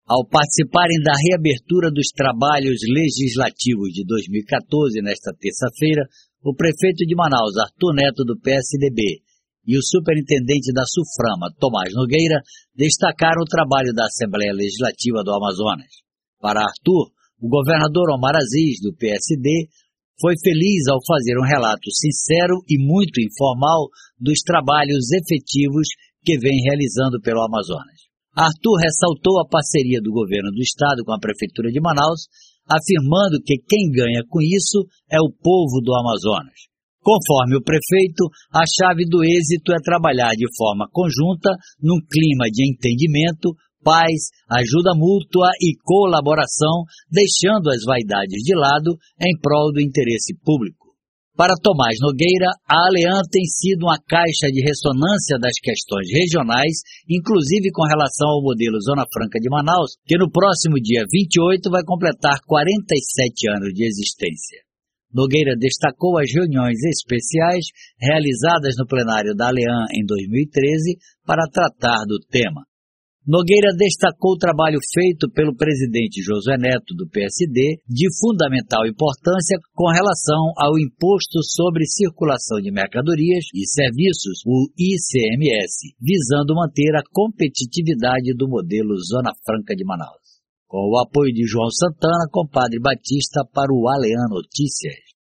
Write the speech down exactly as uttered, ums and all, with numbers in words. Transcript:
Ao participarem da reabertura dos trabalhos legislativos de dois mil e quatorze, nesta terça-feira, o prefeito de Manaus, Arthur Neto, do P S D B, e o superintendente da SUFRAMA, Tomás Nogueira, destacaram o trabalho da Assembleia Legislativa do Amazonas. Para Arthur, o governador Omar Aziz, do P S D, foi feliz ao fazer um relato sincero e muito informal dos trabalhos efetivos que vem realizando pelo Amazonas. Arthur ressaltou a parceria do governo do estado com a prefeitura de Manaus, afirmando que quem ganha com isso é o povo do Amazonas. Conforme o prefeito, a chave do êxito é trabalhar de forma conjunta, num clima de entendimento, paz, ajuda mútua e colaboração, deixando as vaidades de lado em prol do interesse público. Para Tomás Nogueira, a Alean tem sido uma caixa de ressonância das questões regionais, inclusive com relação ao modelo Zona Franca de Manaus, que no próximo dia vinte e oito vai completar quarenta e sete anos de existência. Nogueira destacou as reuniões especiais realizadas no plenário da Alean em dois mil e treze para tratar do tema. Nogueira destacou o trabalho feito pelo presidente Josué Neto, do P S D, de fundamental importância com relação ao Imposto sobre Circulação de Mercadorias e Serviços, o I C M S, visando manter a competitividade do modelo Zona Franca de Manaus. Com o apoio de João Santana, compadre Batista, para o Alean Notícias.